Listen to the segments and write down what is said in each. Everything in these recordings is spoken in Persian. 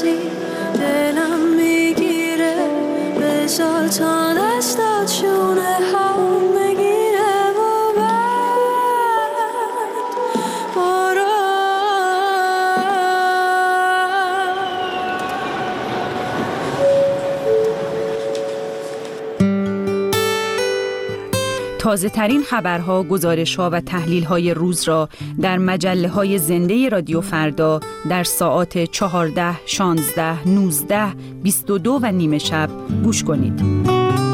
کسی دلم میگیره بذار تا دستات شونه ها بگیره و بعد برو. تازه ترین خبرها، گزارش‌ها و تحلیل‌های روز را در مجله‌های زنده رادیو فردا در ساعات 14، 16، 19، 22 و نیم شب گوش کنید.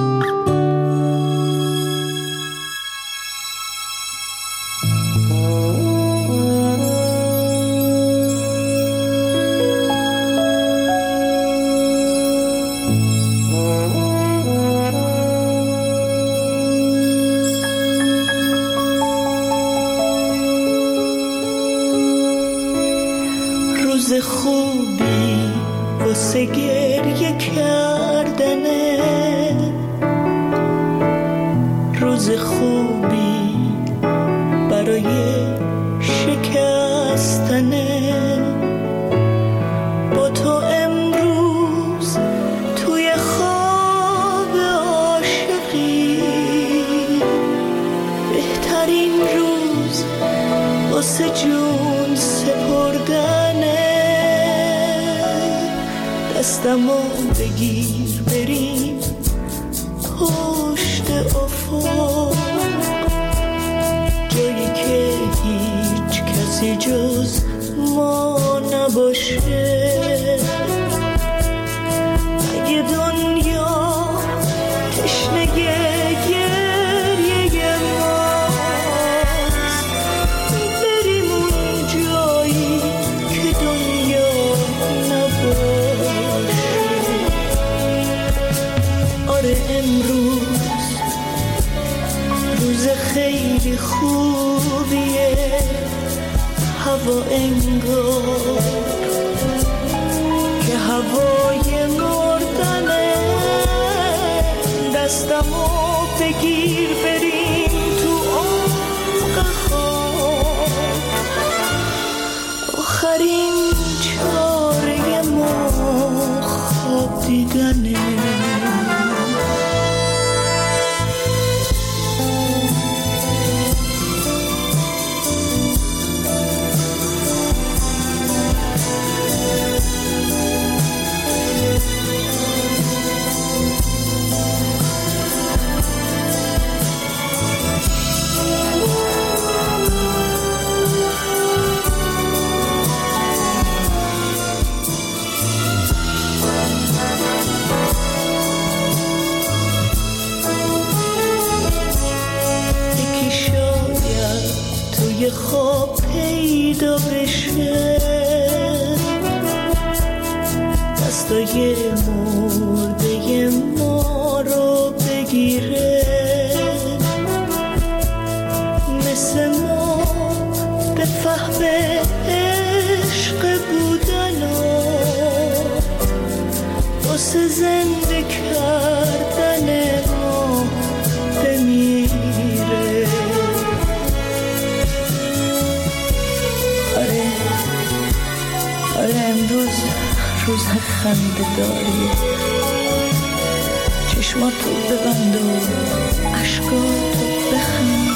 روز خوبی واسه گریه کردنه، روز خوبی برای شکستنه. با تو امروز توی خواب عاشقی، بهترین روز واسه جون سپردنه. دستمو بگیر بریم پشت افق، جایی که هیچ کسی جز ما نباشه. اگه دنیا تشنه گریه ماست، بریم اون جایی که دنیا نباشه. آره امروز روز خیلی خوبیه، هوا انگار که هوای مردنه. دستمو بگیر بریم تو عمق خواب، آخرین چاره ما خواب دیدنه. خواب پیدا بشه، دستای مرده ما رو بگیره. مثل ما به فهم عشق بودن و واسه زنده کردن ما بمیره. آره امروز روز خنده داری، چشماتو ببند و عشقاتو بخند.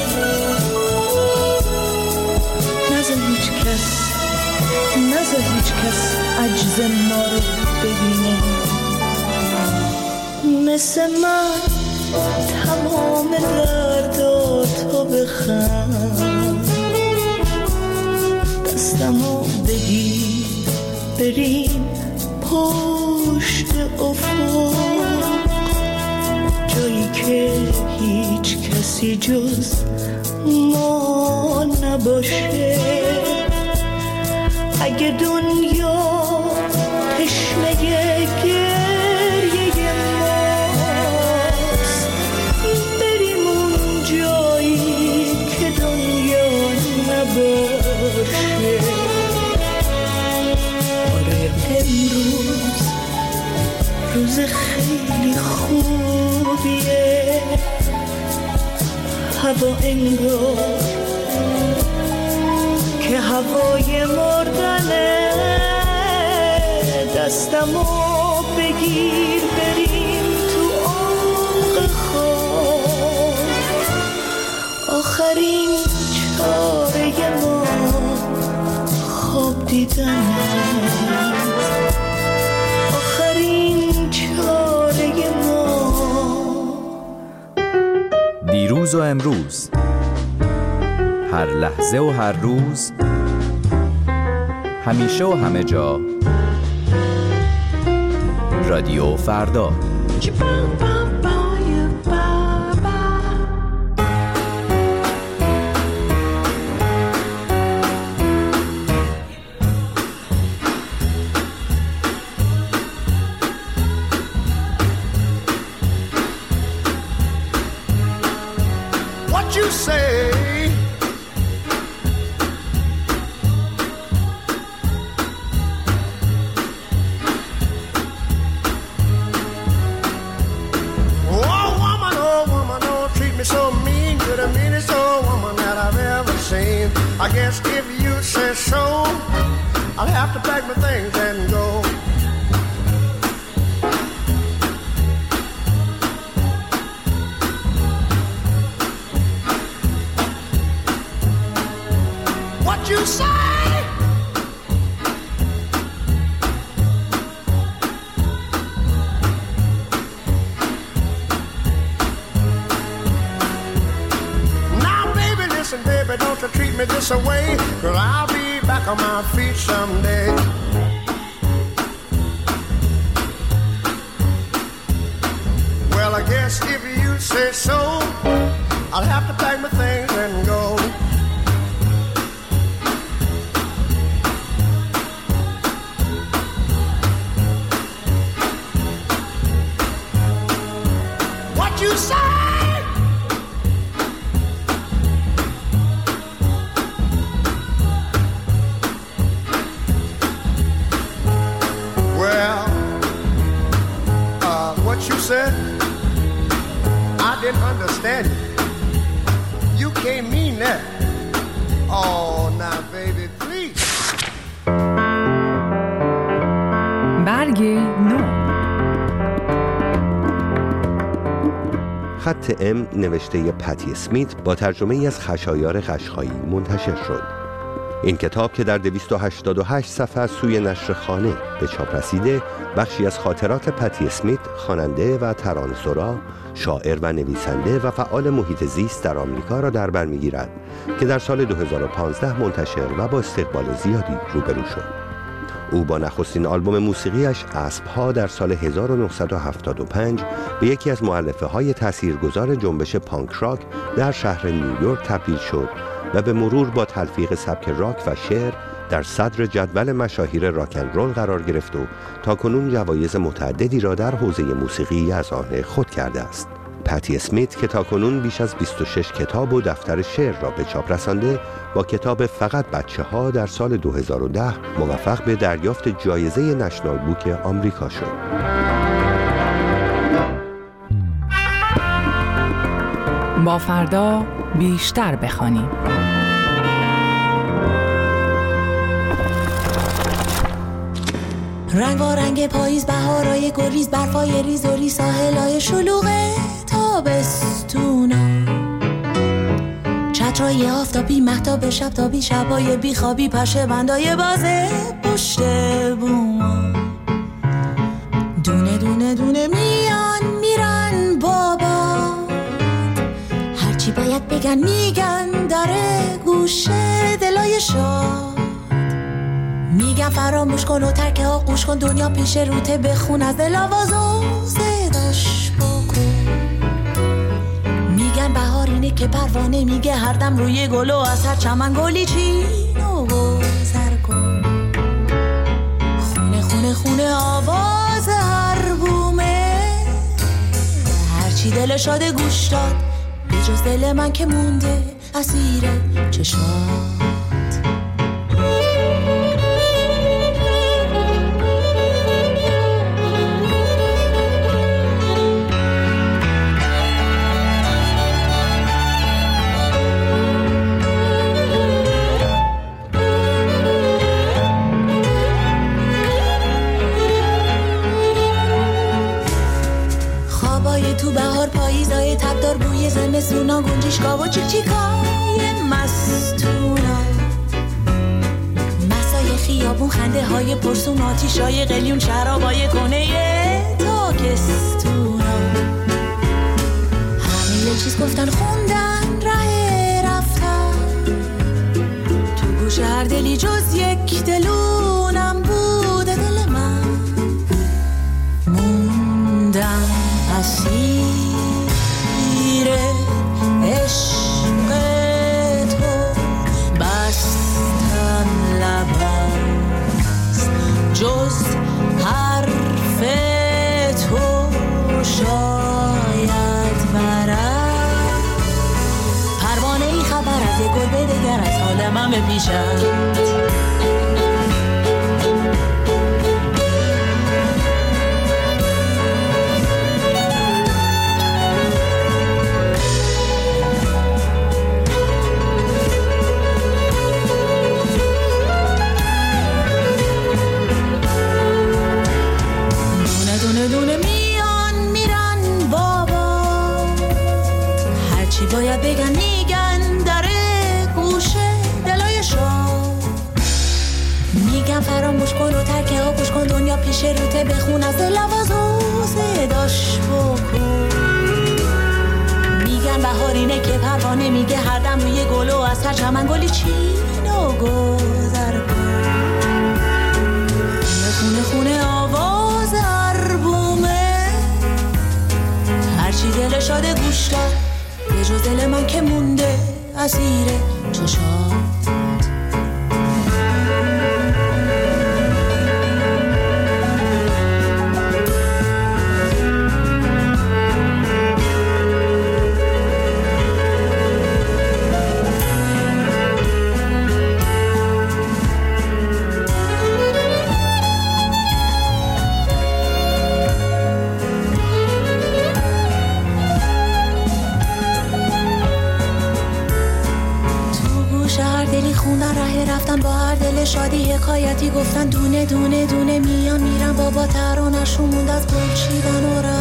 نذار هیچ کس عجز ما رو ببینه. مثل من تمام درداتو بخند. دستمو بگیر بریم پشت افق، جایی که هیچ کسی جز ما نباشه. اگه دنیا تشنه گریه ماست، بریم اون جایی که دنیا نباشه. آره امروز روز خیلی خوبیه، هوا انگار که هوای مردنه. دستمو بگیر بریم تو عمق خواب. آخرین چاره ما خواب دیدن، آخرین چاره ما. دیروز و امروز، هر لحظه و هر روز، همیشه و همه جا، رادیو فردا. What you say? I guess if you say so, I'll have to pack my things and go. What you say? Baby, don't you treat me this away, 'cause I'll be back on my feet someday. Well, I guess if you say so, I'll have to pack my things and go. What you say? Said I didn't understand you. You can't mean that. Oh, now baby, please. برگ نو. خط ام نوشته پتی اسمیت با ترجمه ای از خشایار قشقایی منتشر شد. این کتاب که در 288 صفحه از سوی نشر خانه به چاپ رسیده، بخشی از خاطرات پتی اسمیت، خواننده و ترانه‌سرا، شاعر و نویسنده و فعال محیط زیست در آمریکا را در بر می‌گیرد که در سال 2015 منتشر و با استقبال زیادی روبرو شد. او با نخستین آلبوم موسیقیش اسب‌ها در سال 1975 به یکی از مؤلفه‌های تاثیرگذار جنبش پانک راک در شهر نیویورک تبدیل شد و به مرور با تلفیق سبک راک و شعر در صدر جدول مشاهیر راک اند رول قرار گرفت و تاکنون جوایز متعددی را در حوزه موسیقی از آن خود کرده است. پتی اسمیت که تاکنون بیش از 26 کتاب و دفتر شعر را به چاپ رسانده، با کتاب فقط بچه‌ها در سال 2010 موفق به دریافت جایزه نشنال بوک آمریکا شد. با فردا بیشتر بخوانیم. رنگ و رنگ پاییز، بهارای گریز، برفای ریز و ریز، ساحلای شلوغ تابستونا، چترای آفتابی، مهتاب شبتابی، شبای بیخوابی، پشه بندای بازه پشت بوما، دونه دونه دونه میان میرن بابا، هرچی باید بگن میگن، داره گوشه دلای شاد، میگن فراموش کن و ترک آغوش کن، دنیا پیش روته، بخون از دل آواز و صداش بکن، میگن بهار اینه که پروانه میگه هر دم روی گل و از هر چمن گلی چین و گذر کن، خونه خونه خونه آواز هر بومه، هرچی دل شاده گوش داد، به جز دل من که مونده اسیر چشمات. بهار پاییزای تبدار بوی زمستونا گنجشگاه و چیکچیکای مستونا مسای خیابون خنده های پرسون آتیشای قلیون شرابای کنه تاکستونا همه یه چیز گفتن خوندن ره رفتن تو گوش هر دلی جز یک دلونم بوده دل من موندم اسیر عشق تو بستم لبست جز حرف تو شاید برد پروانه ای خبر از یک گل بدگر از حال من بپیشد باید بگن میگن داره گوشه دلای شام میگن فراموش کن و ترکه ها گوش کن دنیا پیش روته بخون از لوازو صداش بکن میگن بهارینه که پروانه میگه هر دم روی گل و از هر چمن گلی چین و گذر کن خونه خونه آواز عربومه هرچی دل شاده گوش داد یه جز دل من که مونده اسیر چشات خوندن ره رفتن با هر دل شادی حکایتی گفتن دونه دونه دونه میان میرن بابا ترانشون موند از گل چیدن و